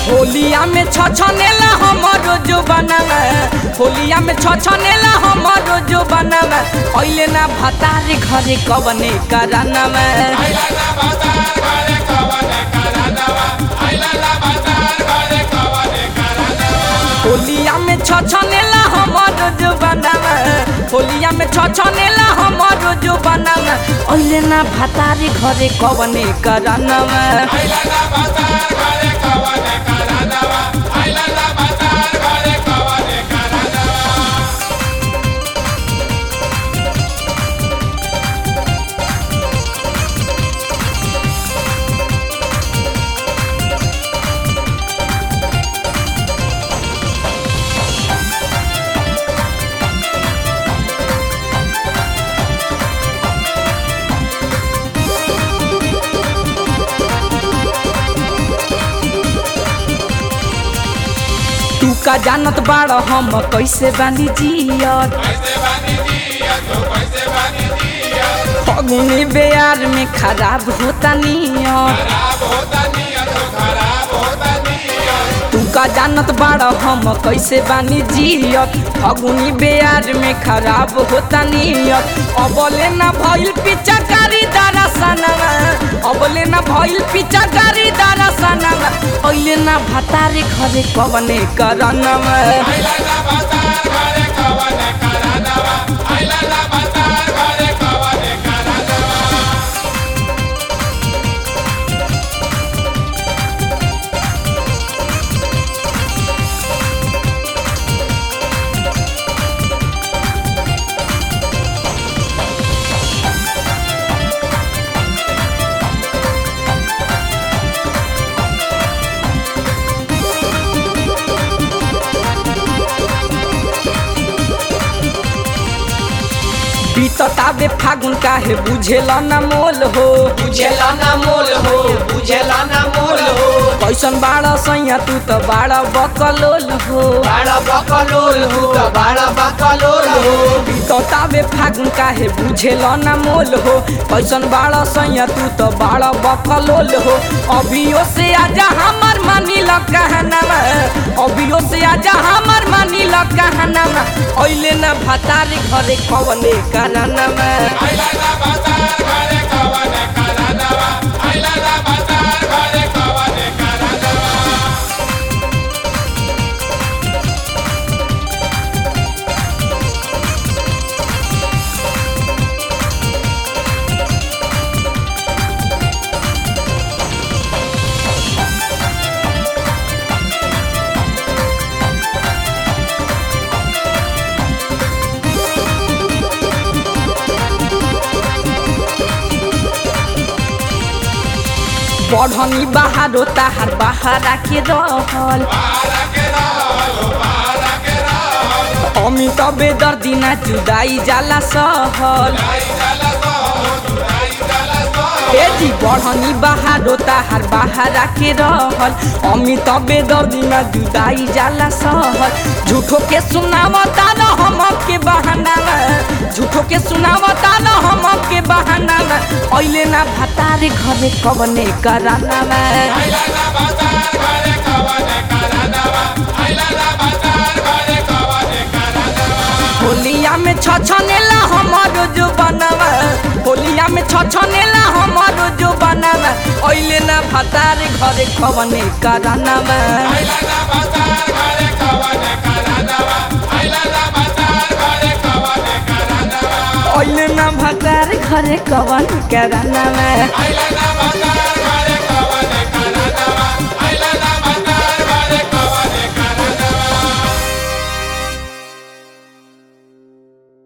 होलिया में छछनेला हमरो जो बनावा होलिया में छछनेला हमरो जो बनावा ओइले ना भतारे घरे कवने करानावा आइला ना बाजार घरे कवने करानावा आइला ना बाजार घरे कवने करानावा होलिया में छछनेला हमरो जो बनावा होलिया में छछनेला हमरो जो बनावा ओइले ना भतारे घरे कवने करानावा आइला ना बाजार घरे कवने करानावा आइला ना बाजार घरे कवने करानावा तू का जानत बाड़ हम कैसे बानी जियत कैसे बानी दिया तो कैसे बानी दिया फगुनी बेयार में खराब होता नियत खराब होता निया तो खराब होता निया तू का जानत बाड़ हम कैसे बानी जियत फगुनी बेयार में खराब होता नियत अबले ना भइल पिचकारी दरसनवा अबले ना भइल पिचकारी दरसनवा ओइले ना भतारे घरे कवने करनवा आइला ना बाजार घरे कवने करानावा आइला ना बाजार घरे कवने करानावा बीतताबे फागुन काहे बुझेला ना मोल हो बुझेला ना मोल हो बुझेला ना मोल हो कैसन बाड़ा सैया तू तो बाड़ा बकलोल हो बाड़ा बकलोल हो तो बाड़ा बकलोल हो बीतताबे फागुन काहे बुझेला ना मोल हो कैसन बाड़ा सैया तू तो बाड़ा बकलोल हो अभियो से आजा हमर मानी ल कहनावा अभियो से आजा हमर मानी ल कहनावा ओइले ना भतारे घरे कवने करानावा आइला ना बाजार घरे कवने करानावा आइला ना बाजार घरे कवने करानावा बढ़नी बहारो ताहार बहारा के रहल बाहर के रहल बाहर के रहल अमित बेदर्दी ना जुदाई जाला सहल आई जाला सहो जुदाई जाला सहो ए जी बढ़नी बहारो ताहार बहारा के रहल अमित बेदर्दी ना जुदाई जाला सहल झूठो के सुनावता न हम के बहाना झूठो के सुनावता न हम के बहाना ओइले ना भतारे घरे कवने करानावा आइला ना बाजार घरे कवने करानावा आइला ना बाजार घरे कवने करानावा होलिया में छछनेला हमरो जो बनावा होलिया में छछनेला हमरो जो बनावा ओइले ना भतारे घरे कवने करानावा आइला ना बाजार घरे कवने करानावा आइला ना बाजार घरे कवने करानावा ओइले ना भतारे घरे कवने करानावा आइला ना बाजार